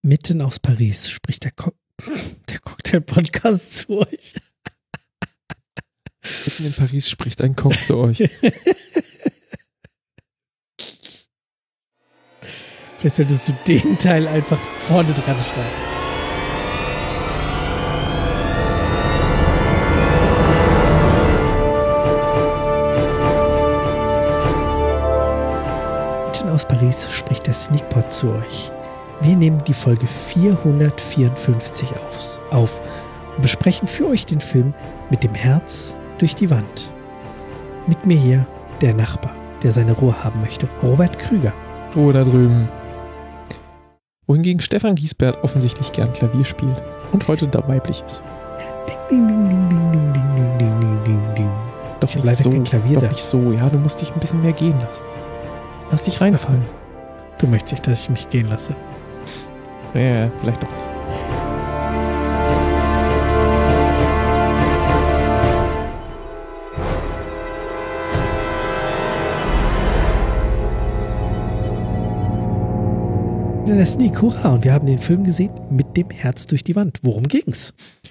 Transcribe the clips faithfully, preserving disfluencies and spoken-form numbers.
Mitten aus Paris spricht der, Co- der Cocktail-Podcast zu euch. Mitten in Paris spricht ein Koch zu euch. Vielleicht solltest du den Teil einfach vorne dran schreiben. Mitten aus Paris spricht der Sneakpot zu euch. Wir nehmen die Folge vierhundertvierundfünfzig auf, auf und besprechen für euch den Film Mit dem Herz durch die Wand. Mit mir hier der Nachbar, der seine Ruhe haben möchte, Robert Krüger. Ruhe da drüben. Wohingegen Stefan Giesbert offensichtlich gern Klavier spielt und heute da weiblich ist. Ding, ding, ding, ding, ding, ding, ding, ding, ding, ding, ding. Doch Ich hab nicht leider so, kein Klavier doch da. nicht so, ja, du musst dich ein bisschen mehr gehen lassen. Lass dich reinfallen. Du möchtest nicht, dass ich mich gehen lasse. Ja, ja, vielleicht doch nicht. In der Sneak, hurra! Und wir haben den Film gesehen Mit dem Herz durch die Wand. Worum ging's?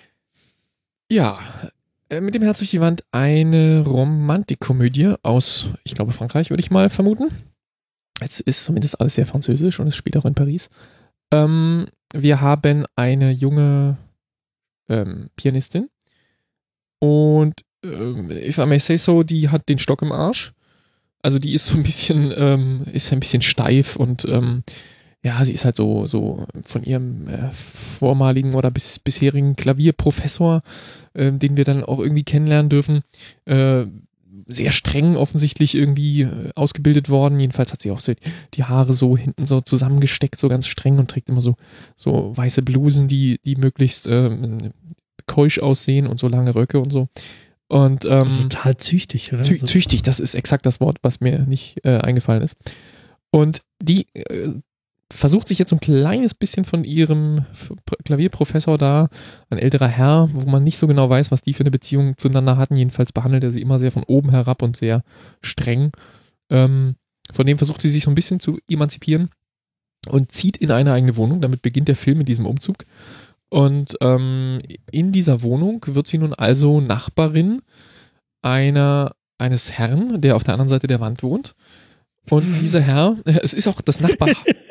Ja, äh, mit dem Herz durch die Wand eine Romantikkomödie aus, ich glaube, Frankreich, würde ich mal vermuten. Es ist zumindest alles sehr französisch und es spielt auch in Paris. Ähm, wir haben eine junge ähm, Pianistin und ähm, if I may say so, die hat den Stock im Arsch. Also die ist so ein bisschen, ähm, ist ein bisschen steif und ähm, ja, sie ist halt so, so von ihrem äh, vormaligen oder bis, bisherigen Klavierprofessor, äh, den wir dann auch irgendwie kennenlernen dürfen, äh, sehr streng offensichtlich irgendwie äh, ausgebildet worden. Jedenfalls hat sie auch so die Haare so hinten so zusammengesteckt, so ganz streng und trägt immer so, so weiße Blusen, die, die möglichst äh, keusch aussehen und so lange Röcke und so. Und ähm, Total züchtig, oder? Zü- So- züchtig, das ist exakt das Wort, was mir nicht äh, eingefallen ist. Und die äh, versucht sich jetzt so ein kleines bisschen von ihrem Klavierprofessor da, ein älterer Herr, wo man nicht so genau weiß, was die für eine Beziehung zueinander hatten. Jedenfalls behandelt er sie immer sehr von oben herab und sehr streng. Ähm, von dem versucht sie sich so ein bisschen zu emanzipieren und zieht in eine eigene Wohnung. Damit beginnt der Film mit diesem Umzug. Und ähm, in dieser Wohnung wird sie nun also Nachbarin einer, eines Herrn, der auf der anderen Seite der Wand wohnt. Und dieser Herr, es ist auch das Nachbar,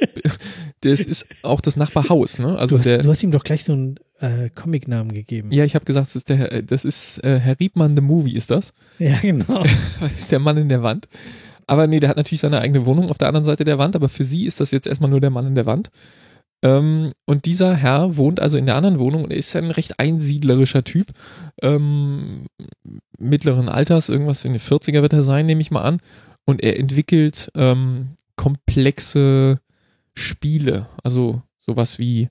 das ist auch das Nachbarhaus, ne? Also du, hast, der, du hast ihm doch gleich so einen äh, Comic-Namen gegeben. ja, ich habe gesagt, das ist der, das ist äh, Herr Riebmann the Movie, ist das? Ja, genau. Das ist der Mann in der Wand. Aber nee, der hat natürlich seine eigene Wohnung auf der anderen Seite der Wand, aber für sie ist das jetzt erstmal nur der Mann in der Wand. Ähm, und dieser Herr wohnt also in der anderen Wohnung und er ist ein recht einsiedlerischer Typ, ähm, mittleren Alters, irgendwas in den vierziger wird er sein, nehme ich mal an. Und er entwickelt ähm, komplexe Spiele, also sowas wie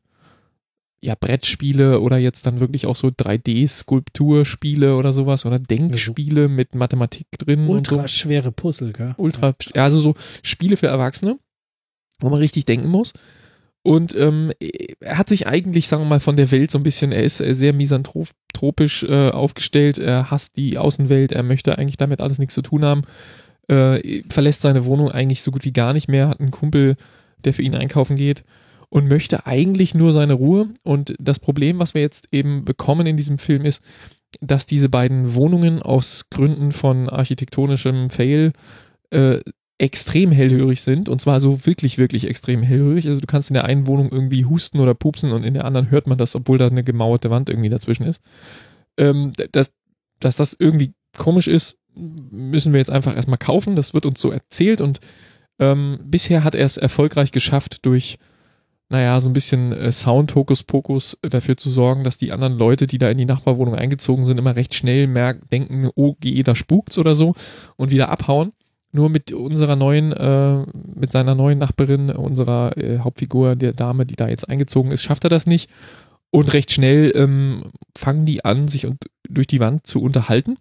ja Brettspiele oder jetzt dann wirklich auch so drei D-Skulpturspiele oder sowas oder Denkspiele mit Mathematik drin. Ultra und so. schwere Puzzle, gell? Ultra, ja, also so Spiele für Erwachsene, wo man richtig denken muss. Und ähm, er hat sich eigentlich, sagen wir mal, von der Welt so ein bisschen, er ist sehr misanthropisch äh, aufgestellt, er hasst die Außenwelt, er möchte eigentlich damit alles nichts zu tun haben. Äh, verlässt seine Wohnung eigentlich so gut wie gar nicht mehr, hat einen Kumpel, der für ihn einkaufen geht und möchte eigentlich nur seine Ruhe. Und das Problem, was wir jetzt eben bekommen in diesem Film ist, dass diese beiden Wohnungen aus Gründen von architektonischem Fail äh, extrem hellhörig sind und zwar so wirklich, wirklich extrem hellhörig. Also du kannst in der einen Wohnung irgendwie husten oder pupsen und in der anderen hört man das, obwohl da eine gemauerte Wand irgendwie dazwischen ist. Ähm, dass, dass das irgendwie komisch ist, müssen wir jetzt einfach erstmal kaufen. Das wird uns so erzählt und ähm, bisher hat er es erfolgreich geschafft, durch, naja, so ein bisschen äh, Sound-Hokus-Pokus dafür zu sorgen, dass die anderen Leute, die da in die Nachbarwohnung eingezogen sind, immer recht schnell merken, denken, oh, geh, da spukt's oder so und wieder abhauen. Nur mit unserer neuen, äh, mit seiner neuen Nachbarin, unserer äh, Hauptfigur, der Dame, die da jetzt eingezogen ist, schafft er das nicht. Und recht schnell ähm, fangen die an, sich und, durch die Wand zu unterhalten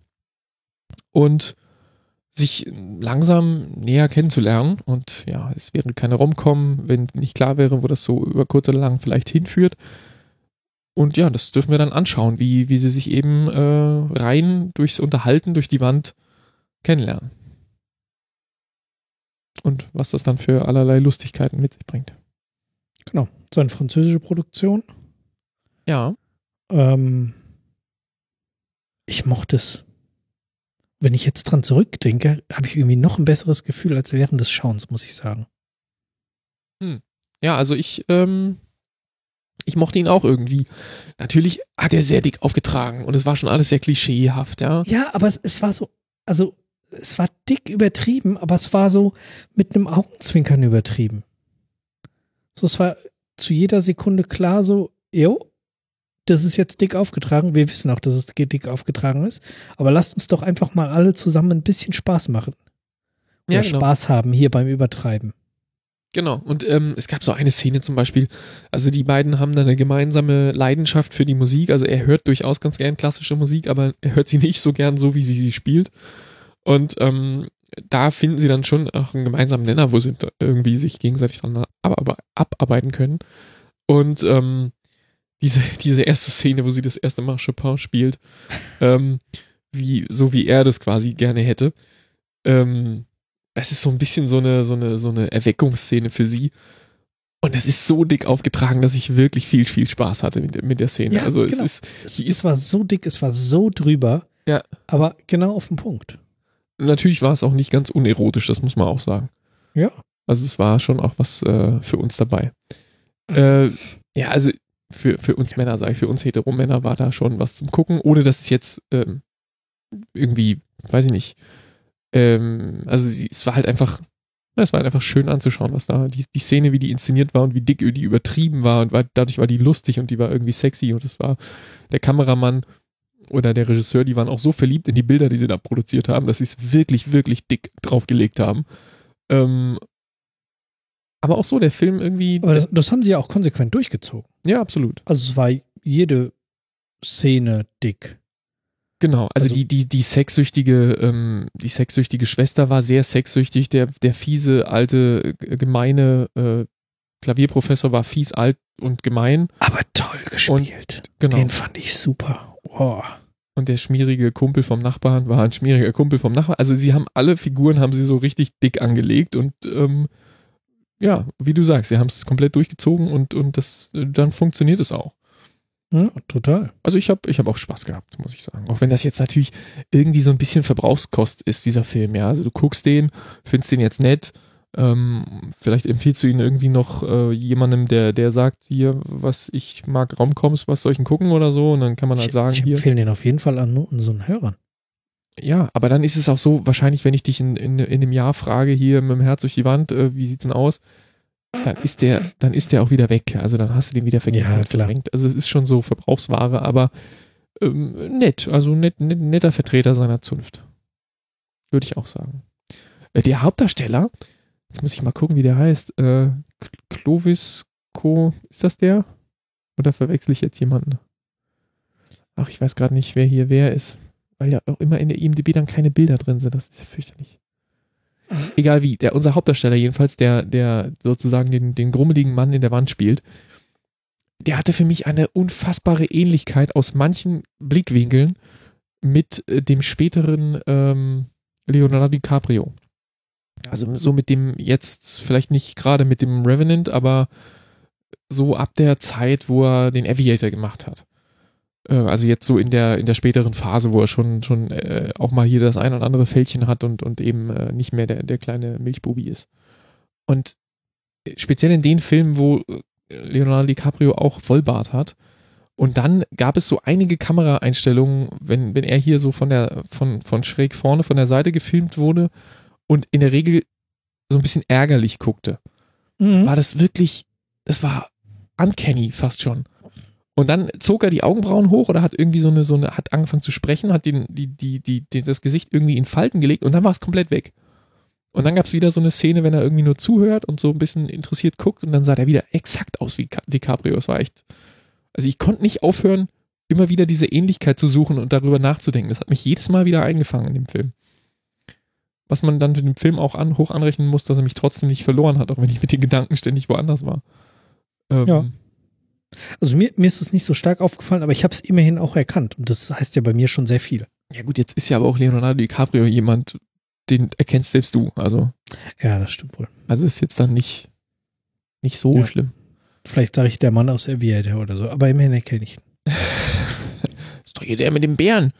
und sich langsam näher kennenzulernen. Und ja, es wäre keine Rom-Com, wenn nicht klar wäre, wo das so über kurz oder lang vielleicht hinführt. Und ja, das dürfen wir dann anschauen, wie, wie sie sich eben äh, rein durchs Unterhalten, durch die Wand kennenlernen. Und was das dann für allerlei Lustigkeiten mit sich bringt. Genau. so eine französische Produktion. Ja. Ähm, ich mochte es. Wenn ich jetzt dran zurückdenke, habe ich irgendwie noch ein besseres Gefühl als während des Schauens, muss ich sagen. Hm. Ja, also ich, ähm, ich mochte ihn auch irgendwie. Natürlich hat er sehr dick aufgetragen und es war schon alles sehr klischeehaft, ja. Ja, aber es, es war so, also es war dick übertrieben, aber es war so mit einem Augenzwinkern übertrieben. So, es war zu jeder Sekunde klar so, jo, das ist jetzt dick aufgetragen. Wir wissen auch, dass es dick aufgetragen ist. Aber lasst uns doch einfach mal alle zusammen ein bisschen Spaß machen. Oder Ja, genau. Spaß haben hier beim Übertreiben. Genau. Und ähm, es gab so eine Szene zum Beispiel, also die beiden haben da eine gemeinsame Leidenschaft für die Musik. Also er hört durchaus ganz gern klassische Musik, aber er hört sie nicht so gern so, wie sie sie spielt. Und ähm, da finden sie dann schon auch einen gemeinsamen Nenner, wo sie irgendwie sich gegenseitig dran ab- abarbeiten können. Und ähm, Diese, diese erste Szene, wo sie das erste Mal Chopin spielt, ähm, wie, so wie er das quasi gerne hätte. Ähm, es ist so ein bisschen so eine, so eine, so eine Erweckungsszene für sie. Und es ist so dick aufgetragen, dass ich wirklich viel, viel Spaß hatte mit, mit der Szene. Ja, also genau. es ist, Es, sie es ist, war so dick, es war so drüber. Ja. Aber genau auf den Punkt. Natürlich war es auch nicht ganz unerotisch, das muss man auch sagen. Ja. Also es war schon auch was äh, für uns dabei. Äh, ja, also Für, für uns Männer, sage ich, für uns Hetero-Männer war da schon was zum Gucken, ohne dass es jetzt ähm, irgendwie, weiß ich nicht, ähm, also sie, es war halt einfach, es war halt einfach schön anzuschauen, was da, die, die Szene, wie die inszeniert war und wie dick die übertrieben war und war, dadurch war die lustig und die war irgendwie sexy und es war der Kameramann oder der Regisseur, die waren auch so verliebt in die Bilder, die sie da produziert haben, dass sie es wirklich, wirklich dick draufgelegt haben. Ähm, aber auch so, der Film irgendwie. Aber das, das haben sie ja auch konsequent durchgezogen. Ja, absolut. Also es war jede Szene dick. Genau, also, Also- die, die, die sexsüchtige, ähm, die sexsüchtige Schwester war sehr sexsüchtig, der, der fiese, alte, äh, gemeine äh, Klavierprofessor war fies, alt und gemein. Aber toll gespielt. Genau. Den fand ich super. Wow. Und der schmierige Kumpel vom Nachbarn war ein schmieriger Kumpel vom Nachbarn. Also sie haben alle Figuren, haben sie so richtig dick angelegt und ähm, ja, wie du sagst, sie haben es komplett durchgezogen und, und das, dann funktioniert es auch. Ja, total. Also ich habe ich hab auch Spaß gehabt, muss ich sagen. Auch wenn das jetzt natürlich irgendwie so ein bisschen Verbrauchskost ist, dieser Film, ja. Also du guckst den, findest den jetzt nett, ähm, vielleicht empfiehlst du ihn irgendwie noch äh, jemandem, der, der sagt, hier, was ich mag Romcoms, was soll ich denn gucken oder so, und dann kann man halt Ich, sagen, ich hier. empfehle den auf jeden Fall an unseren Hörern. Ja, aber dann ist es auch so, wahrscheinlich, wenn ich dich in, in, in einem Jahr frage, hier mit dem Herz durch die Wand, äh, wie sieht's denn aus? Dann ist der, dann ist der auch wieder weg. Also dann hast du den wieder vergessen Ja, und klar. verdrängt. Also es ist schon so Verbrauchsware, aber ähm, nett, also net, net, netter Vertreter seiner Zunft. Würde ich auch sagen. Äh, der Hauptdarsteller, jetzt muss ich mal gucken, wie der heißt. Äh, Clovis Co. Ist das der? Oder verwechsel ich jetzt jemanden? Ach, ich weiß gerade nicht, wer hier wer ist. Weil ja auch immer in der I M D B dann keine Bilder drin sind. Das ist ja fürchterlich. Egal wie, der, unser Hauptdarsteller jedenfalls, der, der sozusagen den, den grummeligen Mann in der Wand spielt, der hatte für mich eine unfassbare Ähnlichkeit aus manchen Blickwinkeln mit äh, dem späteren ähm, Leonardo DiCaprio. Also so mit dem jetzt, vielleicht nicht gerade mit dem Revenant, aber so ab der Zeit, wo er den Aviator gemacht hat. Äh, also jetzt so in der in der späteren Phase, wo er schon schon äh, auch mal hier das ein oder andere Fältchen hat und und eben äh, nicht mehr der der kleine Milchbubi ist. Und speziell in den Filmen, wo Leonardo DiCaprio auch Vollbart hat. Und dann gab es so einige Kameraeinstellungen, wenn, wenn er hier so von der, von, von schräg vorne, von der Seite gefilmt wurde und in der Regel so ein bisschen ärgerlich guckte. Mhm. War das wirklich, das war uncanny fast schon. Und dann zog er die Augenbrauen hoch oder hat irgendwie so eine, so eine, hat angefangen zu sprechen, hat den, die, die, die, die, das Gesicht irgendwie in Falten gelegt und dann war es komplett weg. Und dann gab es wieder so eine Szene, wenn er irgendwie nur zuhört und so ein bisschen interessiert guckt und dann sah der wieder exakt aus wie DiCaprio. Es war echt, also ich konnte nicht aufhören, immer wieder diese Ähnlichkeit zu suchen und darüber nachzudenken. Das hat mich jedes Mal wieder eingefangen in dem Film. Was man dann für den Film auch an, hoch anrechnen muss, dass er mich trotzdem nicht verloren hat, auch wenn ich mit den Gedanken ständig woanders war. Ähm, Ja. Also mir, mir ist es nicht so stark aufgefallen, aber ich habe es immerhin auch erkannt und das heißt ja bei mir schon sehr viel. Ja gut, jetzt ist ja aber auch Leonardo DiCaprio jemand, den erkennst selbst du. Also, Ja, das stimmt wohl. also ist jetzt dann nicht, nicht so Ja. schlimm. Vielleicht sage ich der Mann aus Aviator oder so, aber immerhin erkenne ich ihn. Das ist doch hier der mit dem Bären.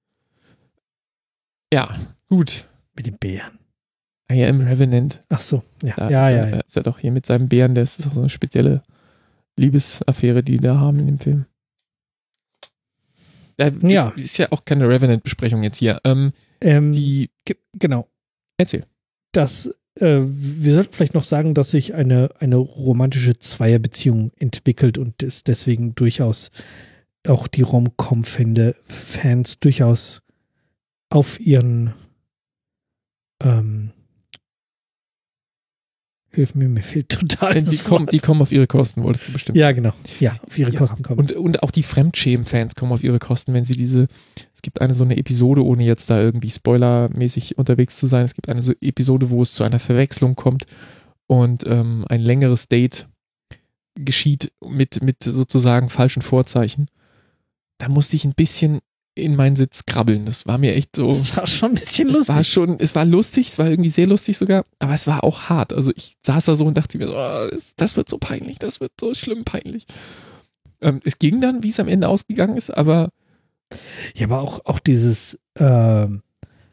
Ja, gut. Mit dem Bären. I am Revenant. Ach so, ja, Da ja, ist ja. er, ja. Ist er doch hier mit seinem Bären, das ist auch so eine spezielle Liebesaffäre, die die da haben in dem Film. Da Ja. ist, ist ja auch keine Revenant-Besprechung jetzt hier. Ähm, Ähm, die, ge- genau. erzähl. Das, äh, wir sollten vielleicht noch sagen, dass sich eine, eine romantische Zweierbeziehung entwickelt und es deswegen durchaus auch die Rom-Com-Fans durchaus auf ihren ähm, hilf mir, mir fehlt total Die das kommen, Wort. die kommen auf ihre Kosten, wolltest du bestimmt. Ja, genau. Ja, auf ihre Ja, Kosten kommen. Und, und auch die Fremdschämen-Fans kommen auf ihre Kosten, wenn sie diese, es gibt eine so eine Episode, ohne jetzt da irgendwie spoilermäßig unterwegs zu sein, es gibt eine so Episode, wo es zu einer Verwechslung kommt und ähm, ein längeres Date geschieht mit, mit sozusagen falschen Vorzeichen. Da musste ich ein bisschen in meinen Sitz krabbeln. Das war mir echt so. Das war schon ein bisschen Es lustig. war schon, es war lustig, es war irgendwie sehr lustig sogar, aber es war auch hart. Also ich saß da so und dachte mir so, oh, das, das wird so peinlich, das wird so schlimm peinlich. Ähm, es ging dann, wie es am Ende ausgegangen ist, aber Ja, aber auch, auch dieses, ähm,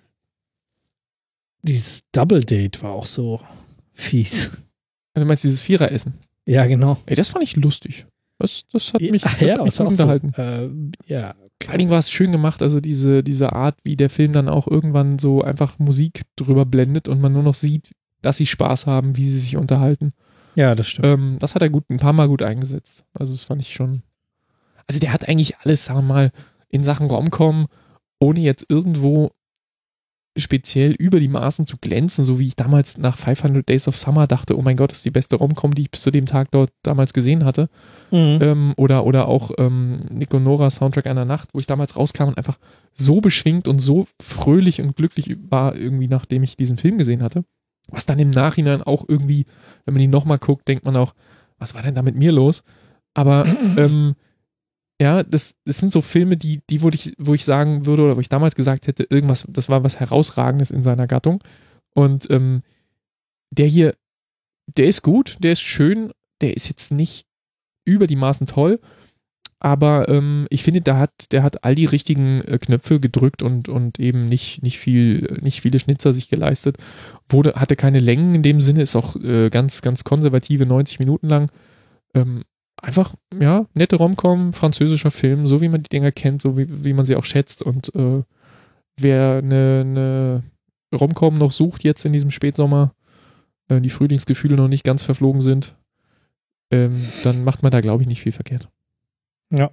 dieses Double Date war auch so fies. du meinst dieses Viereressen. Ja, genau. Ey, das fand ich lustig. Das, das hat mich, ja, das ja, hat mich ist auch gut so. unterhalten. Äh, ja, Vor allen Dingen war es schön gemacht, also diese, diese Art, wie der Film dann auch irgendwann so einfach Musik drüber blendet und man nur noch sieht, dass sie Spaß haben, wie sie sich unterhalten. ja, das stimmt. Ähm, das hat er gut, ein paar Mal gut eingesetzt. Also das fand ich schon. Also der hat eigentlich alles, sagen wir mal, in Sachen Rom-Com, ohne jetzt irgendwo speziell über die Maßen zu glänzen, so wie ich damals nach fünfhundert Days of Summer dachte, oh mein Gott, das ist die beste Rom-Com, die ich bis zu dem Tag dort damals gesehen hatte. Mhm. Ähm, oder, oder auch ähm, Nick und Nora Soundtrack einer Nacht, wo ich damals rauskam und einfach so beschwingt und so fröhlich und glücklich war, irgendwie nachdem ich diesen Film gesehen hatte. Was dann im Nachhinein auch irgendwie, wenn man ihn nochmal guckt, denkt man auch, was war denn da mit mir los? Aber ähm, ja, das, das sind so Filme, die, die wo ich, wo ich sagen würde, oder wo ich damals gesagt hätte, irgendwas, das war was Herausragendes in seiner Gattung. Und ähm, der hier, der ist gut, der ist schön, der ist jetzt nicht über die Maßen toll, aber ähm, ich finde, der hat, der hat all die richtigen äh, Knöpfe gedrückt und, und eben nicht, nicht viel, nicht viele Schnitzer sich geleistet. Wurde, hatte keine Längen in dem Sinne, ist auch äh, ganz, ganz konservative neunzig Minuten lang. Ähm, einfach, ja, nette Rom-Com, französischer Film, so wie man die Dinger kennt, so wie, wie man sie auch schätzt. Und äh, wer eine, eine Rom-Com noch sucht jetzt in diesem Spätsommer, äh, die Frühlingsgefühle noch nicht ganz verflogen sind, ähm, dann macht man da, glaube ich, nicht viel verkehrt. Ja.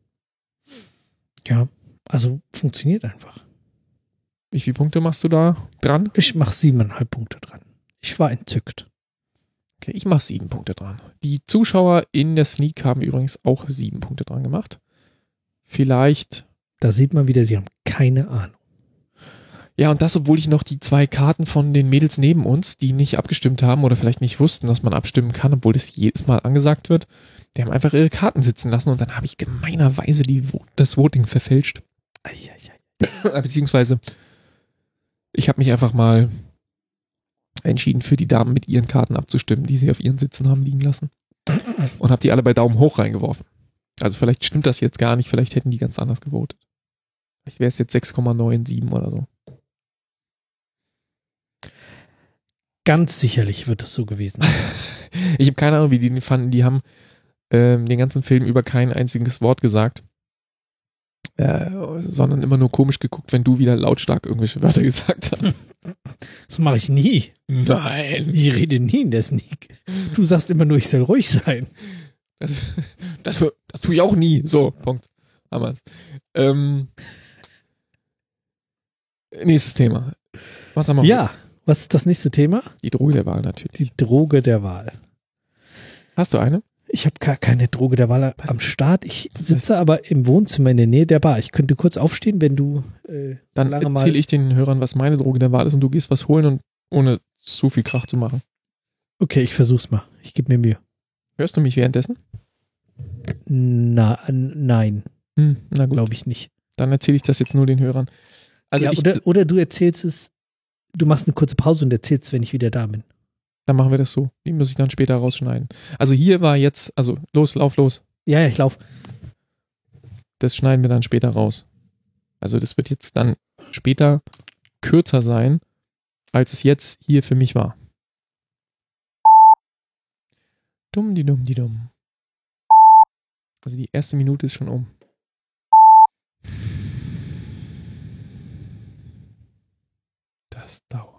Ja, also funktioniert einfach. Wie viele Punkte machst du da dran? Ich mache siebeneinhalb Punkte dran. Ich war entzückt. Okay, ich mache sieben Punkte dran. Die Zuschauer in der Sneak haben übrigens auch sieben Punkte dran gemacht. Vielleicht. Da sieht man wieder, sie haben keine Ahnung. Ja, und das, obwohl ich noch die zwei Karten von den Mädels neben uns, die nicht abgestimmt haben oder vielleicht nicht wussten, dass man abstimmen kann, obwohl das jedes Mal angesagt wird, die haben einfach ihre Karten sitzen lassen und dann habe ich gemeinerweise die, das Voting verfälscht. Eieiei. Beziehungsweise ich habe mich einfach mal entschieden, für die Damen mit ihren Karten abzustimmen, die sie auf ihren Sitzen haben liegen lassen. Und habe die alle bei Daumen hoch reingeworfen. Also vielleicht stimmt das jetzt gar nicht, vielleicht hätten die ganz anders gewotet. Vielleicht wäre es jetzt sechs Komma siebenundneunzig oder so. Ganz sicherlich wird es so gewesen sein. Ich habe keine Ahnung, wie die den fanden. Die haben ähm, den ganzen Film über kein einziges Wort gesagt. Äh, sondern immer nur komisch geguckt, wenn du wieder lautstark irgendwelche Wörter gesagt hast. Das mache ich nie. Nein. Ich rede nie in der Sneak. Du sagst immer nur, ich soll ruhig sein. Das, das, das tue ich auch nie. So, Punkt. Haben wir's. Ähm, nächstes Thema. Was haben wir? Ja, was ist das nächste Thema? Die Droge der Wahl natürlich. Die Droge der Wahl. Hast du eine? Ich habe gar keine Droge der Wahl Was? am Start. Ich sitze aber im Wohnzimmer in der Nähe der Bar. Ich könnte kurz aufstehen, wenn du äh, Dann lange mal... erzähle ich den Hörern, was meine Droge der Wahl ist und du gehst was holen und ohne zu viel Krach zu machen. Okay, ich versuch's mal. Ich gebe mir Mühe. Hörst du mich währenddessen? Na, n- nein, Hm, na gut. glaube ich nicht. Dann erzähle ich das jetzt nur den Hörern. Also ja, ich, oder, oder du erzählst es, du machst eine kurze Pause und erzählst, wenn ich wieder da bin. Dann machen wir das so. Die muss ich dann später rausschneiden. Also hier war jetzt, also los, lauf los. Ja, ja, ich lauf. Das schneiden wir dann später raus. Also das wird jetzt dann später kürzer sein, als es jetzt hier für mich war. Dumm, die dumm, die dumm. Also die erste Minute ist schon um. Das dauert.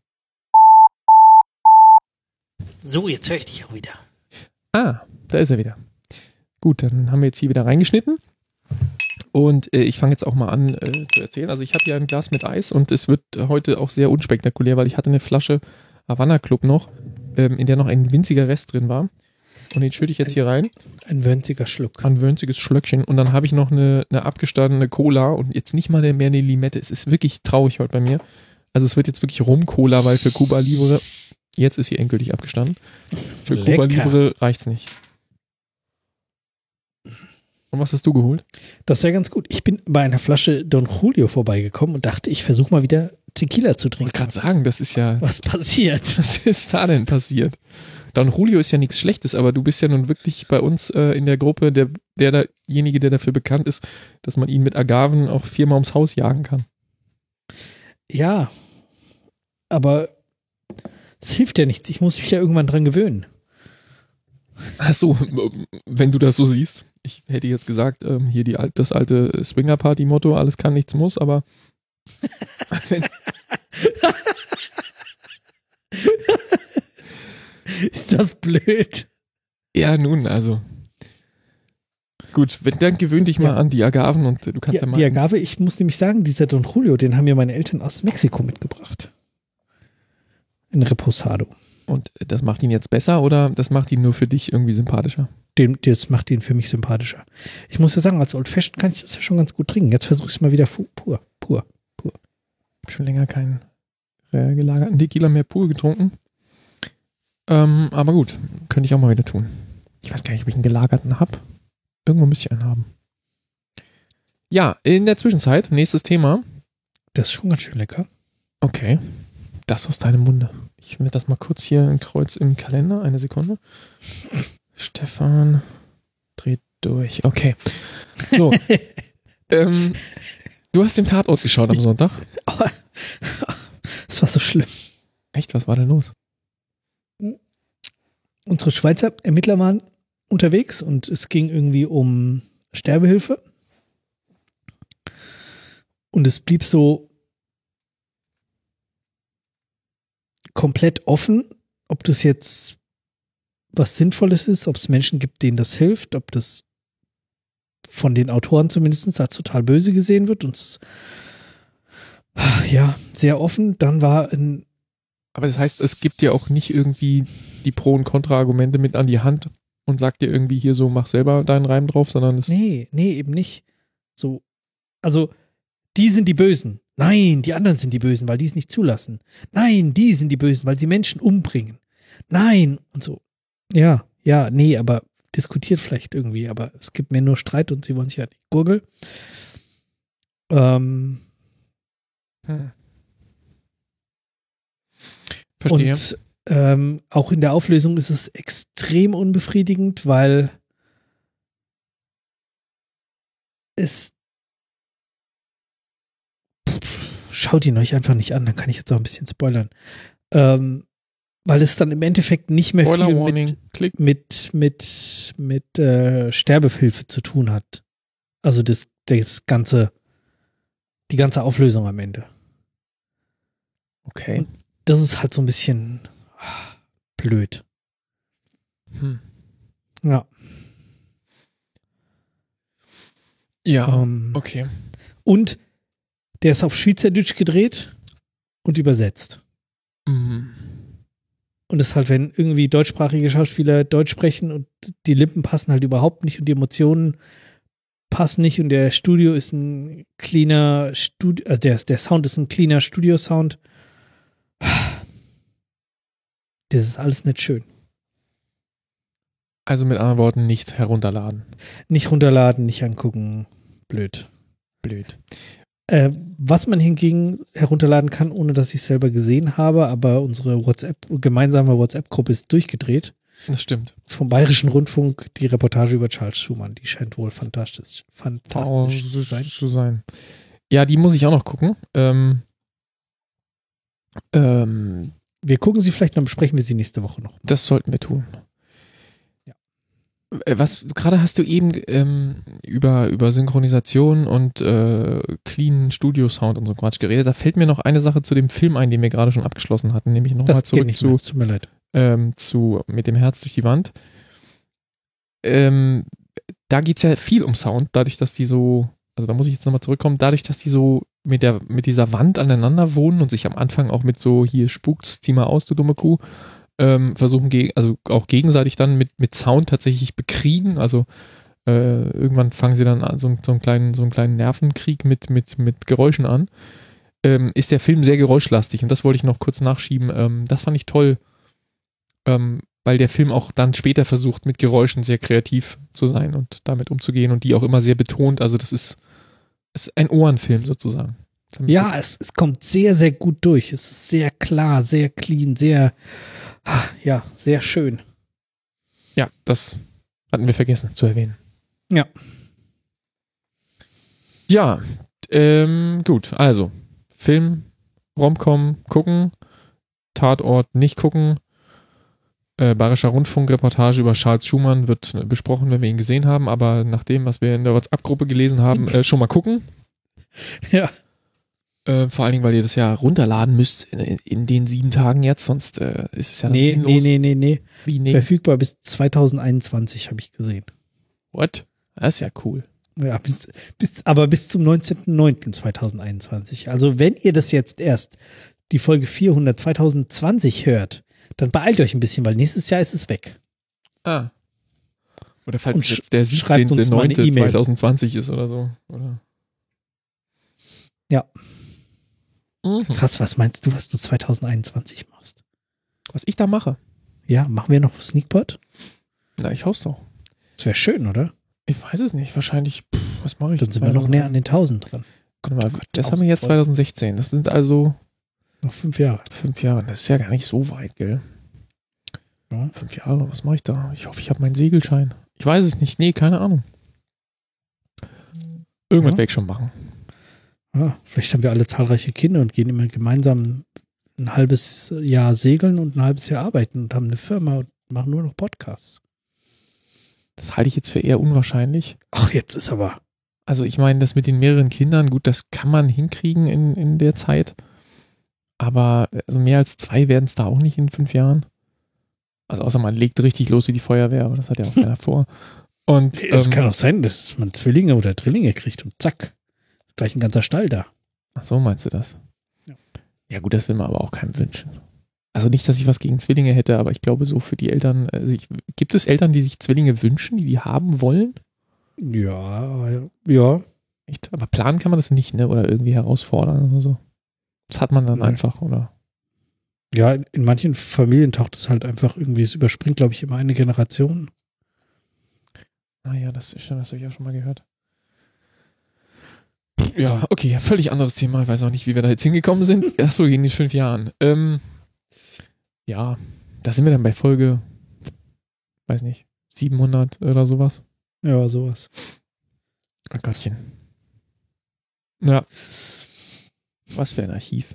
So, jetzt höre ich dich auch wieder. Ah, da ist er wieder. Gut, dann haben wir jetzt hier wieder reingeschnitten. Und äh, ich fange jetzt auch mal an äh, zu erzählen. Also ich habe hier ein Glas mit Eis und es wird heute auch sehr unspektakulär, weil ich hatte eine Flasche Havana Club noch, ähm, in der noch ein winziger Rest drin war. Und den schütte ich jetzt ein, hier rein. Ein winziger Schluck. Ein winziges Schlöckchen. Und dann habe ich noch eine, eine abgestandene Cola und jetzt nicht mal mehr eine Limette. Es ist wirklich traurig heute bei mir. Also es wird jetzt wirklich Rum-Cola, weil für Cuba Libre, jetzt ist sie endgültig abgestanden. Für Lecker. Cuba Libre reicht's nicht. Und was hast du geholt? Das ist ja ganz gut. Ich bin bei einer Flasche Don Julio vorbeigekommen und dachte, ich versuche mal wieder Tequila zu Ich trinken. wollte gerade sagen, das ist ja... Was passiert? Was ist da denn passiert? Don Julio ist ja nichts Schlechtes, aber du bist ja nun wirklich bei uns äh, in der Gruppe der, der, derjenige, der dafür bekannt ist, dass man ihn mit Agaven auch viermal ums Haus jagen kann. Ja, aber es hilft ja nichts. Ich muss mich ja irgendwann dran gewöhnen. Ach so, wenn du das so siehst. Ich hätte jetzt gesagt, ähm, hier die, das alte Swinger-Party-Motto, alles kann, nichts muss, aber wenn, Ist das blöd? ja, nun, also gut, wenn, dann gewöhn dich mal Ja. an die Agaven und du kannst Die, ja mal... die Agave, ich muss nämlich sagen, dieser Don Julio, den haben mir meine Eltern aus Mexiko mitgebracht. In Reposado. Und das macht ihn jetzt besser oder das macht ihn nur für dich irgendwie sympathischer? Den, das macht ihn für mich sympathischer. Ich muss ja sagen, als Old Fashioned kann ich das ja schon ganz gut trinken. Jetzt versuche ich es mal wieder fu- pur, pur, pur. Ich habe schon länger keinen äh, gelagerten Tequila mehr pur getrunken. Ähm, aber gut, könnte ich auch mal wieder tun. Ich weiß gar nicht, ob ich einen gelagerten habe. Irgendwo müsste ich einen haben. Ja, in der Zwischenzeit, nächstes Thema. Das ist schon ganz schön lecker. Okay, das aus deinem Munde. Ich will das mal kurz hier ein Kreuz im Kalender. Eine Sekunde. Stefan dreht durch. Okay. So. ähm, du hast den Tatort geschaut am Sonntag. Aber das war so schlimm. Echt, was war denn los? Unsere Schweizer Ermittler waren unterwegs und es ging irgendwie um Sterbehilfe. Und es blieb so komplett offen, ob das jetzt was Sinnvolles ist, ob es Menschen gibt, denen das hilft, ob das von den Autoren zumindest als total böse gesehen wird. Und es, ja, sehr offen. Dann war ein Aber das heißt, es gibt ja auch nicht irgendwie die Pro- und Kontra-Argumente mit an die Hand und sagt dir irgendwie hier so, mach selber deinen Reim drauf, sondern es... Nee, nee, eben nicht. So, also, die sind die Bösen. Nein, die anderen sind die Bösen, weil die es nicht zulassen. Nein, die sind die Bösen, weil sie Menschen umbringen. Nein, und so. Ja, ja, nee, aber diskutiert vielleicht irgendwie, aber es gibt mehr nur Streit und sie wollen sich halt nicht gurgeln. Ähm, Hm. Verstehe. Und ähm, auch in der Auflösung ist es extrem unbefriedigend, weil es schaut ihn euch einfach nicht an, dann kann ich jetzt auch ein bisschen spoilern. Ähm, weil es dann im Endeffekt nicht mehr Spoiler viel Warning, mit, klick. mit, mit, mit äh, Sterbehilfe zu tun hat. Also das, das ganze, die ganze Auflösung am Ende. Okay. Das ist halt so ein bisschen ah, blöd. Hm. Ja. Ja, Ähm, okay. Und der ist auf Schweizerdeutsch gedreht und übersetzt. Mhm. Und das ist halt, wenn irgendwie deutschsprachige Schauspieler Deutsch sprechen und die Lippen passen halt überhaupt nicht und die Emotionen passen nicht und der Studio ist ein cleaner Studio, also der, der Sound ist ein cleaner Studio-Sound. Das ist alles nicht schön. Also mit anderen Worten, nicht herunterladen. Nicht runterladen, nicht angucken. Blöd. Blöd. Äh, was man hingegen herunterladen kann, ohne dass ich es selber gesehen habe, aber unsere WhatsApp, gemeinsame WhatsApp-Gruppe ist durchgedreht. Das stimmt. Vom Bayerischen Rundfunk die Reportage über Charles Schumann. Die scheint wohl fantastisch, fantastisch oh, zu sein. Zu sein. Ja, die muss ich auch noch gucken. Ähm, ähm, wir gucken sie vielleicht, dann besprechen wir sie nächste Woche noch. Mal. Das sollten wir tun. Ja. Was, gerade hast du eben ähm, über, über Synchronisation und äh, clean Studio-Sound und so Quatsch geredet. Da fällt mir noch eine Sache zu dem Film ein, den wir gerade schon abgeschlossen hatten, nämlich nochmal zurück nicht zu, mehr. Tut mir leid. Ähm, zu Mit dem Herz durch die Wand. Ähm, da geht es ja viel um Sound, dadurch, dass die so, also da muss ich jetzt nochmal zurückkommen, dadurch, dass die so mit der mit dieser Wand aneinander wohnen und sich am Anfang auch mit so, hier spukt's, zieh mal aus, du dumme Kuh, ähm, versuchen, geg- also auch gegenseitig dann mit, mit Sound tatsächlich bekriegen, also äh, irgendwann fangen sie dann an, so, so, einen kleinen, so einen kleinen Nervenkrieg mit, mit, mit Geräuschen an, ähm, ist der Film sehr geräuschlastig und das wollte ich noch kurz nachschieben, ähm, das fand ich toll, ähm, weil der Film auch dann später versucht, mit Geräuschen sehr kreativ zu sein und damit umzugehen und die auch immer sehr betont. Also das ist, ist ein Ohrenfilm sozusagen. Ja, es, es kommt sehr, sehr gut durch. Es ist sehr klar, sehr clean, sehr, ja, sehr schön. Ja, das hatten wir vergessen zu erwähnen. Ja. Ja, ähm, gut. Also, Film, Romcom gucken, Tatort nicht gucken. Äh, Bayerischer Rundfunk, Reportage über Charles Schumann wird äh, besprochen, wenn wir ihn gesehen haben, aber nach dem, was wir in der WhatsApp-Gruppe gelesen haben, äh, schon mal gucken. Ja. Äh, vor allen Dingen, weil ihr das ja runterladen müsst in, in den sieben Tagen jetzt, sonst äh, ist es ja Nee, nee, nee, nee, nee. Wie, nee. Verfügbar bis zwanzig einundzwanzig, habe ich gesehen. What? Das ist ja cool. Ja, bis, bis, aber bis zum neunzehnten neunten zweitausendeinundzwanzig. Also wenn ihr das jetzt erst, die Folge vierhundert zwanzig zwanzig hört, dann beeilt euch ein bisschen, weil nächstes Jahr ist es weg. Ah. Oder falls Und es jetzt der schreibt uns siebzehnten mal eine neunten E-Mail. zweitausendzwanzig ist oder so. Oder? Ja. Mhm. Krass, was meinst du, was du zwanzig einundzwanzig machst? Was ich da mache? Ja, machen wir noch Sneakpot? Na, ich hau's doch. Das wäre schön, oder? Ich weiß es nicht. Wahrscheinlich, pff, was mache ich? Dann sind wir noch näher an den tausend dran. Guck mal, Gott, das haben wir jetzt zwanzig sechzehn. Das sind also Noch fünf Jahre. fünf Jahre. Das ist ja gar nicht so weit, gell? Ja. Fünf Jahre, was mache ich da? Ich hoffe, ich habe meinen Segelschein. Ich weiß es nicht. Nee, keine Ahnung. Irgendwas Ja. werde ich schon machen. Ja, vielleicht haben wir alle zahlreiche Kinder und gehen immer gemeinsam ein halbes Jahr segeln und ein halbes Jahr arbeiten und haben eine Firma und machen nur noch Podcasts. Das halte ich jetzt für eher unwahrscheinlich. Ach, jetzt ist aber. Also ich meine, das mit den mehreren Kindern, gut, das kann man hinkriegen in, in der Zeit. Aber also mehr als zwei werden es da auch nicht in fünf Jahren. Also außer man legt richtig los wie die Feuerwehr, aber das hat ja auch keiner vor. Und Es ähm, kann auch sein, dass man Zwillinge oder Drillinge kriegt und zack, gleich ein ganzer Stall da. ach so, meinst du das? Ja. Ja gut, das will man aber auch keinem wünschen. Also nicht, dass ich was gegen Zwillinge hätte, aber ich glaube so für die Eltern, also ich, gibt es Eltern, die sich Zwillinge wünschen, die die haben wollen? Ja, ja. Echt? Aber planen kann man das nicht, ne? Oder irgendwie herausfordern oder so. Das hat man dann Nee. einfach, oder? Ja, in manchen Familien taucht es halt einfach irgendwie, es überspringt, glaube ich, immer eine Generation. Ah ja, das ist schon, das habe ich auch schon mal gehört. Ja, okay, völlig anderes Thema. Ich weiß auch nicht, wie wir da jetzt hingekommen sind. Ach so, gegen die fünf Jahren. Ähm, ja, da sind wir dann bei Folge, weiß nicht, siebenhundert oder sowas. Ja, sowas. Oh Gottchen. Ja. Was für ein Archiv.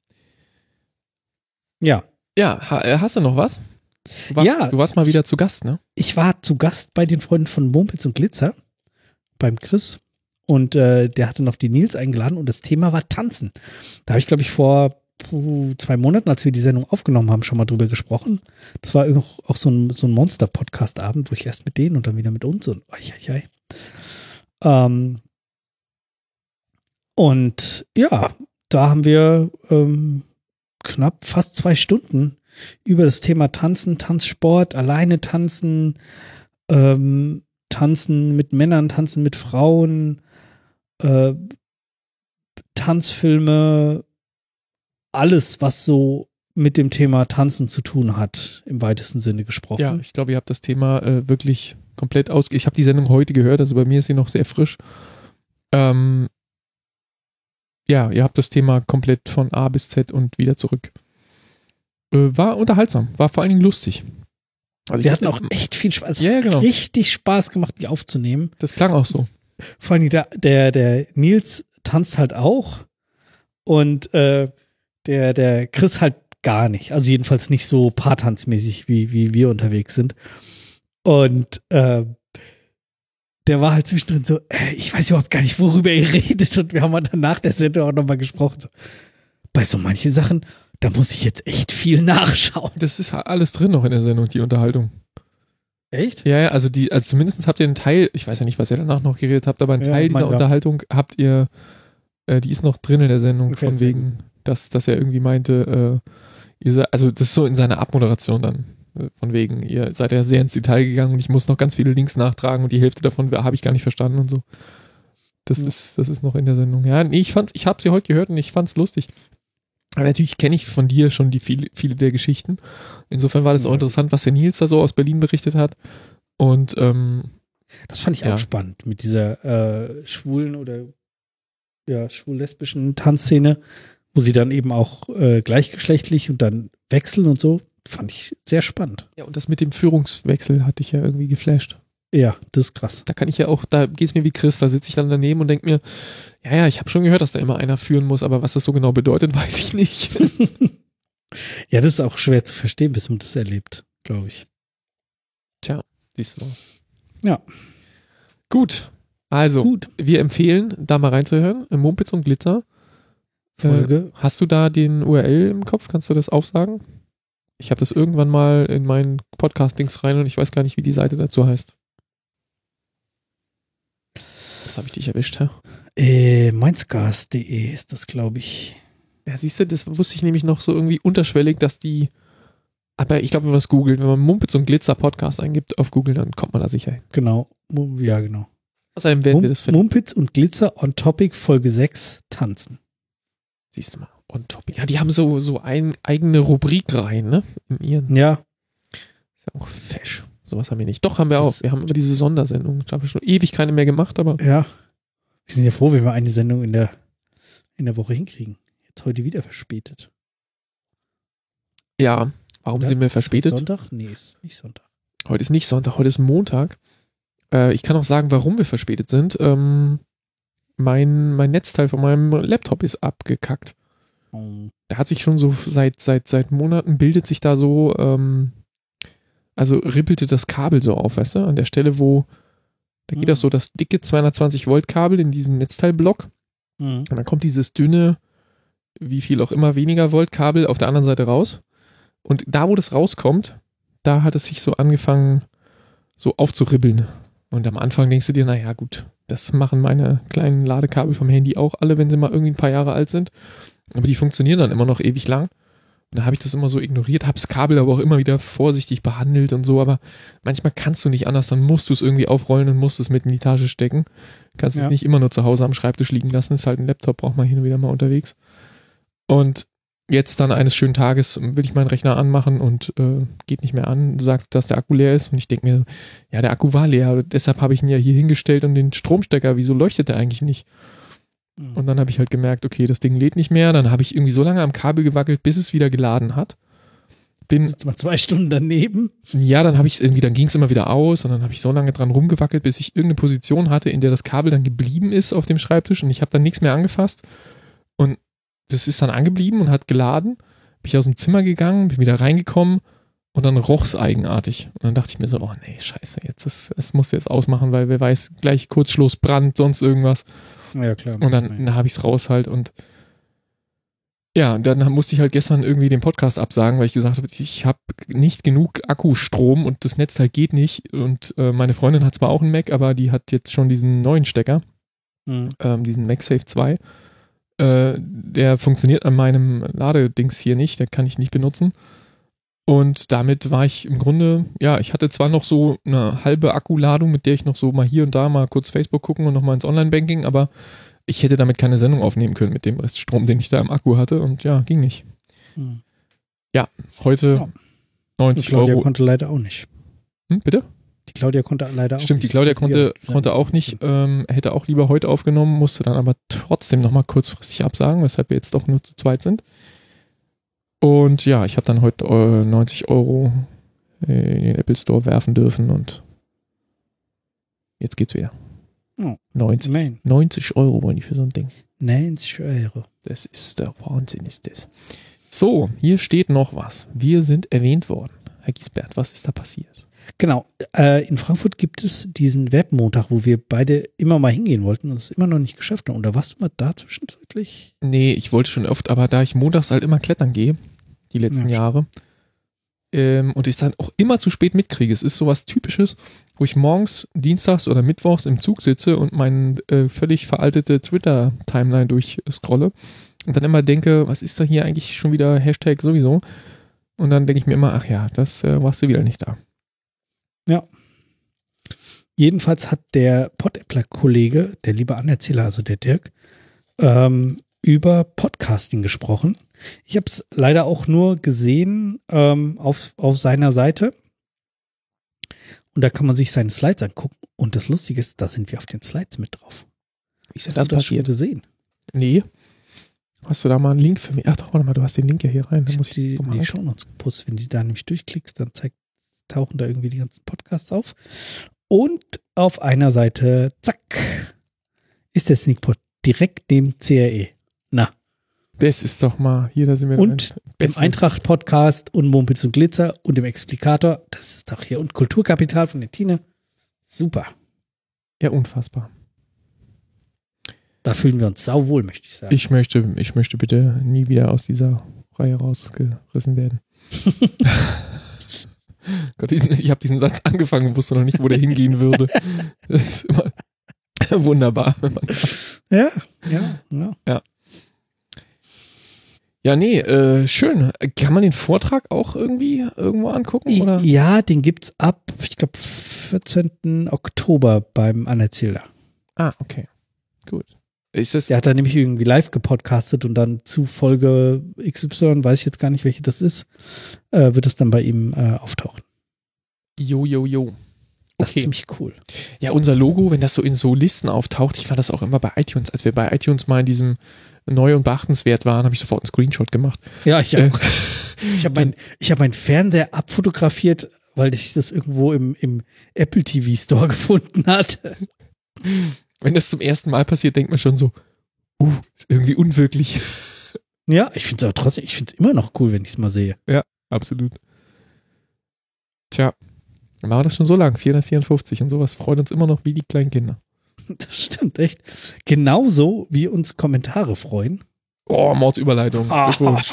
Ja. Ja, ha, äh, hast du noch was? Du warst, Ja. Du warst mal wieder zu Gast, ne? Ich war zu Gast bei den Freunden von Mumpitz und Glitzer, beim Chris. Und äh, der hatte noch die Nils eingeladen und das Thema war Tanzen. Da habe ich, glaube ich, vor puh, zwei Monaten, als wir die Sendung aufgenommen haben, schon mal drüber gesprochen. Das war auch, auch so ein, so ein Monster-Podcast-Abend, wo ich erst mit denen und dann wieder mit uns und oi, oi, oi. Ähm, und ja, da haben wir ähm, knapp fast zwei Stunden über das Thema Tanzen, Tanzsport, alleine tanzen, ähm, Tanzen mit Männern, Tanzen mit Frauen, äh, Tanzfilme, alles, was so mit dem Thema Tanzen zu tun hat, im weitesten Sinne gesprochen. Ja, ich glaube, ihr habt das Thema äh, wirklich komplett aus. Ich habe die Sendung heute gehört, also bei mir ist sie noch sehr frisch. Ähm, ja, ihr habt das Thema komplett von A bis Z und wieder zurück. Äh, war unterhaltsam, war vor allen Dingen lustig. Also wir hatten auch echt viel Spaß. Ja, genau. Richtig Spaß gemacht, die aufzunehmen. Das klang auch so. Vor allem der, der, der Nils tanzt halt auch und äh, der, der Chris halt gar nicht. Also jedenfalls nicht so paartanzmäßig, wie, wie wir unterwegs sind. Und äh, der war halt zwischendrin so, äh, ich weiß überhaupt gar nicht, worüber ihr redet. Und wir haben dann nach der Sendung auch nochmal gesprochen. So, bei so manchen Sachen, da muss ich jetzt echt viel nachschauen. Das ist alles drin noch in der Sendung, die Unterhaltung. Echt? Ja, ja, also die, also zumindest habt ihr einen Teil, ich weiß ja nicht, was ihr danach noch geredet habt, aber einen Ja, Teil dieser mein Gott. Unterhaltung habt ihr, äh, die ist noch drin in der Sendung, Okay, von sehr wegen, dass, dass er irgendwie meinte, äh, ihr seid, also das ist so in seiner Abmoderation dann, äh, von wegen, ihr seid ja sehr ins Detail gegangen und ich muss noch ganz viele Links nachtragen und die Hälfte davon habe ich gar nicht verstanden und so. Das Ja. ist, das ist noch in der Sendung. Ja, nee, ich fand's, ich habe sie heute gehört und ich fand's lustig. Aber natürlich kenne ich von dir schon die viele, viele der Geschichten. Insofern war das auch Ja. interessant, was der Nils da so aus Berlin berichtet hat. Und ähm, Das fand ich Ja. auch spannend mit dieser äh, schwulen oder ja, schwul-lesbischen Tanzszene, wo sie dann eben auch äh, gleichgeschlechtlich und dann wechseln und so. Fand ich sehr spannend. ja, und das mit dem Führungswechsel hat dich ja irgendwie geflasht. Ja, das ist krass. Da kann ich ja auch, da geht's mir wie Chris, da sitze ich dann daneben und denke mir, ja, ja, ich habe schon gehört, dass da immer einer führen muss, aber was das so genau bedeutet, weiß ich nicht. Ja, das ist auch schwer zu verstehen, bis man das erlebt, glaube ich. Siehst du mal. Ja. Gut, also, Gut. wir empfehlen, da mal reinzuhören, Mumpitz und Glitzer. Folge. Äh, hast du da den U R L im Kopf? Kannst du das aufsagen? Ich habe das irgendwann mal in meinen Podcast-Dings rein und ich weiß gar nicht, wie die Seite dazu heißt. Das habe ich dich erwischt, hä? Äh, mainzgas punkt de ist das, glaube ich. Ja, siehst du, das wusste ich nämlich noch so irgendwie unterschwellig, dass die, aber ich glaube, wenn man das googelt, wenn man Mumpitz und Glitzer Podcast eingibt auf Google, dann kommt man da sicher hin. Genau. Mu- Ja, genau. Außerdem werden Mum- wir das finden. Mumpitz und Glitzer on Topic Folge sechs Tanzen. Siehst du mal. On top. Ja, die haben so, so ein, eigene Rubrik rein, ne? In ihren. Ja, Ist ja auch fesch. Sowas haben wir nicht. Doch, haben wir Das- auch. Wir haben immer diese Sondersendung. Ich habe schon ewig keine mehr gemacht, aber ja. Wir sind ja froh, wenn wir eine Sendung in der, in der Woche hinkriegen. Jetzt heute wieder verspätet. ja. Warum Ja, sind wir verspätet? Sonntag? Nee, ist nicht Sonntag. Heute ist nicht Sonntag, heute ist Montag. Äh, ich kann auch sagen, warum wir verspätet sind. Ähm, mein, mein Netzteil von meinem Laptop ist abgekackt. Oh. Da hat sich schon so seit, seit, seit Monaten bildet sich da so, ähm, also rippelte das Kabel so auf, weißt du, an der Stelle, wo, da geht Mhm. auch so das dicke zweihundertzwanzig Volt Kabel in diesen Netzteilblock Mhm. und dann kommt dieses dünne, wie viel auch immer weniger Volt Kabel auf der anderen Seite raus und da, wo das rauskommt, da hat es sich so angefangen, so aufzuribbeln. Und am Anfang denkst du dir, naja gut, das machen meine kleinen Ladekabel vom Handy auch alle, wenn sie mal irgendwie ein paar Jahre alt sind. Aber die funktionieren dann immer noch ewig lang. Und da habe ich das immer so ignoriert, habe das Kabel aber auch immer wieder vorsichtig behandelt und so. Aber manchmal kannst du nicht anders, dann musst du es irgendwie aufrollen und musst es mit in die Tasche stecken. Kannst Ja. es nicht immer nur zu Hause am Schreibtisch liegen lassen. Ist halt ein Laptop, braucht man hin und wieder mal unterwegs. Und jetzt dann eines schönen Tages will ich meinen Rechner anmachen und äh, geht nicht mehr an, sagt, dass der Akku leer ist und ich denke mir, ja, der Akku war leer, deshalb habe ich ihn ja hier hingestellt und den Stromstecker, wieso leuchtet der eigentlich nicht? Mhm. Und dann habe ich halt gemerkt, okay, das Ding lädt nicht mehr, dann habe ich irgendwie so lange am Kabel gewackelt, bis es wieder geladen hat. Bin, Sitzt mal zwei Stunden daneben. ja, dann habe ich es irgendwie, dann ging es immer wieder aus und dann habe ich so lange dran rumgewackelt, bis ich irgendeine Position hatte, in der das Kabel dann geblieben ist auf dem Schreibtisch und ich habe dann nichts mehr angefasst und das ist dann angeblieben und hat geladen. Bin ich aus dem Zimmer gegangen, bin wieder reingekommen und dann roch es eigenartig. Und dann dachte ich mir so, oh nee, scheiße, jetzt ist, es musst du jetzt ausmachen, weil wer weiß, gleich Kurzschluss, Brand, sonst irgendwas. Ja, klar. Und dann, dann habe ich es raus halt und ja, dann musste ich halt gestern irgendwie den Podcast absagen, weil ich gesagt habe, ich habe nicht genug Akkustrom und das Netzteil geht nicht. Und äh, meine Freundin hat zwar auch einen Mac, aber die hat jetzt schon diesen neuen Stecker, Mhm. ähm, diesen MagSafe zwei. Äh, der funktioniert an meinem Ladedings hier nicht, der kann ich nicht benutzen. Und damit war ich im Grunde, ja, ich hatte zwar noch so eine halbe Akkuladung, mit der ich noch so mal hier und da mal kurz Facebook gucken und nochmal ins Online-Banking, aber ich hätte damit keine Sendung aufnehmen können mit dem Reststrom, den ich da im Akku hatte und ja, ging nicht. Mhm. Heute Ja. neunzig Claudia Euro. konnte leider auch nicht. Hm, bitte? Die Claudia konnte leider auch Stimmt, nicht. die Claudia konnte, Ja, konnte auch nicht, ähm, hätte auch lieber heute aufgenommen, musste dann aber trotzdem nochmal kurzfristig absagen, weshalb wir jetzt doch nur zu zweit sind. Und ja, ich habe dann heute äh, neunzig Euro in den Apple Store werfen dürfen und jetzt geht's wieder. Oh, neunzig, Main. neunzig Euro wollen die für so ein Ding. neunzig Euro. Das ist der Wahnsinn, ist das. So, hier steht noch was. Wir sind erwähnt worden. Herr Giesbert, was ist da passiert? Genau. Äh, in Frankfurt gibt es diesen Webmontag, wo wir beide immer mal hingehen wollten und es immer noch nicht geschafft haben. Und da warst du mal da zwischenzeitlich? Nee, ich wollte schon oft, aber da ich montags halt immer klettern gehe, die letzten Ja, Jahre, ähm, und ich dann auch immer zu spät mitkriege. Es ist sowas Typisches, wo ich morgens, dienstags oder mittwochs im Zug sitze und meine äh, völlig veraltete Twitter-Timeline durchscrolle und dann immer denke, was ist da hier eigentlich schon wieder Hashtag sowieso? Und dann denke ich mir immer, ach ja, das äh, warst du wieder nicht da. Ja. Jedenfalls hat der Pod-Appler-Kollege, der liebe Anerzähler, also der Dirk, ähm, über Podcasting gesprochen. Ich habe es leider auch nur gesehen ähm, auf, auf seiner Seite. Und da kann man sich seine Slides angucken. Und das Lustige ist, da sind wir auf den Slides mit drauf. Wie ist Hast das du das schon passiert? gesehen? Nee. Hast du da mal einen Link für mich? Ach doch, warte mal, du hast den Link ja hier rein. Da Ich muss habe die doch in mal die anschauen. Shownotes gepostet. Wenn die da nämlich durchklickst, dann zeigt, tauchen da irgendwie die ganzen Podcasts auf. Und auf einer Seite, zack, ist der Sneakpot direkt neben C R E. Na, Das ist doch mal, hier, da sind wir und drin. im Besten. Eintracht-Podcast und Mumpitz und Glitzer und im Explikator, das ist doch hier. Und Kulturkapital von der Tine. Super. Ja, unfassbar. Da fühlen wir uns sauwohl, möchte ich sagen. Ich möchte, ich möchte bitte nie wieder aus dieser Reihe rausgerissen werden. Gott, diesen, ich habe diesen Satz angefangen und wusste noch nicht, wo der hingehen würde. Das ist immer wunderbar. Wenn man ja, ja, ja. ja, nee, äh, schön. Kann man den Vortrag auch irgendwie irgendwo angucken? Oder? Ja, den gibt's ab, ich glaube, vierzehnten Oktober beim Anerzähler. Ah, okay. Gut. Ist das, Der hat da nämlich irgendwie live gepodcastet und dann zu Folge X Y, weiß ich jetzt gar nicht, welche das ist, äh, wird es dann bei ihm äh, auftauchen. Jo, jo, jo. Das Okay. ist ziemlich cool. Ja, unser Logo, wenn das so in so Listen auftaucht, ich fand das auch immer bei iTunes, als wir bei iTunes mal in diesem neu und beachtenswert waren, habe ich sofort einen Screenshot gemacht. Ja, ich Äh, auch. Ich habe mein, ich hab meinen Fernseher abfotografiert, weil ich das irgendwo im, im Apple T V Store gefunden hatte. Wenn das zum ersten Mal passiert, denkt man schon so, uh, ist irgendwie unwirklich. Ja, ich finde es aber trotzdem, ich finde es immer noch cool, wenn ich es mal sehe. Absolut. Tja, dann war das schon so lang, vierhundertvierundfünfzig und sowas freut uns immer noch wie die kleinen Kinder. Das stimmt, echt. Genauso wie uns Kommentare freuen. Oh, Mordsüberleitung. Glückwunsch.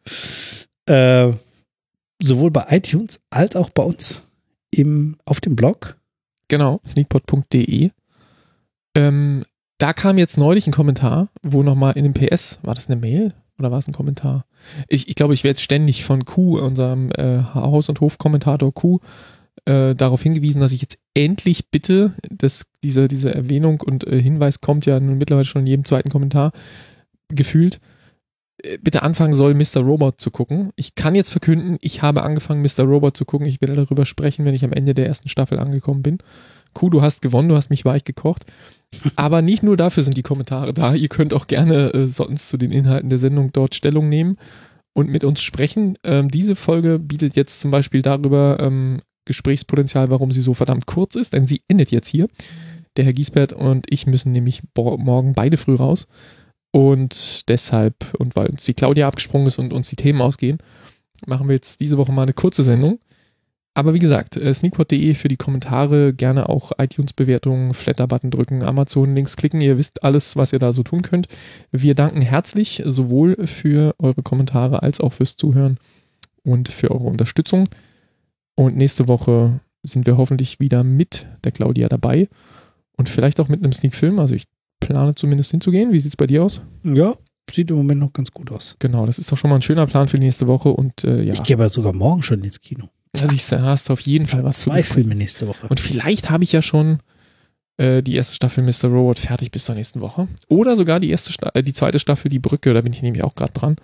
äh, sowohl bei iTunes als auch bei uns im, auf dem Blog. Genau, sneakpot punkt de. Ähm, da kam jetzt neulich ein Kommentar, wo nochmal in dem P S, war das eine Mail oder war es ein Kommentar? Ich, ich glaube, ich werde jetzt ständig von Q, unserem äh, Haus- und Hofkommentator Q, äh, darauf hingewiesen, dass ich jetzt endlich bitte, dass diese, diese Erwähnung und äh, Hinweis kommt ja nun mittlerweile schon in jedem zweiten Kommentar, gefühlt, äh, bitte anfangen soll, Mister Robot zu gucken. Ich kann jetzt verkünden, ich habe angefangen, Mister Robot zu gucken. Ich werde darüber sprechen, wenn ich am Ende der ersten Staffel angekommen bin. Q, du hast gewonnen, du hast mich weich gekocht. Aber nicht nur dafür sind die Kommentare da. Ihr könnt auch gerne äh, sonst zu den Inhalten der Sendung dort Stellung nehmen und mit uns sprechen. Ähm, diese Folge bietet jetzt zum Beispiel darüber ähm, Gesprächspotenzial, warum sie so verdammt kurz ist, denn sie endet jetzt hier. Der Herr Giesbert und ich müssen nämlich bo- morgen beide früh raus. Und deshalb, und weil uns die Claudia abgesprungen ist und uns die Themen ausgehen, machen wir jetzt diese Woche mal eine kurze Sendung. Aber wie gesagt, äh, sneakpot punkt de für die Kommentare, gerne auch iTunes-Bewertungen, Flatter-Button drücken, Amazon-Links klicken, ihr wisst alles, was ihr da so tun könnt. Wir danken herzlich sowohl für eure Kommentare als auch fürs Zuhören und für eure Unterstützung. Und nächste Woche sind wir hoffentlich wieder mit der Claudia dabei und vielleicht auch mit einem Sneak-Film, also ich plane zumindest hinzugehen. Wie sieht es bei dir aus? Ja, sieht im Moment noch ganz gut aus. Genau, das ist doch schon mal ein schöner Plan für die nächste Woche und äh, ja. Ich gehe aber sogar morgen schon ins Kino. Da siehst du, hast du auf jeden Fall was zu Zwei besprechen. Filme nächste Woche. Und vielleicht habe ich ja schon äh, die erste Staffel Mister Robot fertig bis zur nächsten Woche. Oder sogar die erste Sta- äh, die zweite Staffel Die Brücke, da bin ich nämlich auch gerade dran.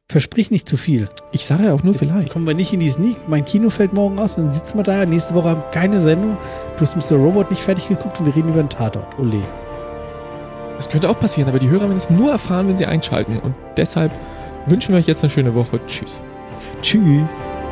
Versprich nicht zu viel. Ich sage ja auch nur Jetzt vielleicht. kommen wir nicht in die Sneak. Mein Kino fällt morgen aus und dann sitzen wir da. Nächste Woche haben wir keine Sendung. Du hast Mister Robot nicht fertig geguckt und wir reden über den Tatort. Ole. Das könnte auch passieren, aber die Hörer werden es nur erfahren, wenn sie einschalten. Und deshalb wünschen wir euch jetzt eine schöne Woche. Tschüss. Tschüss.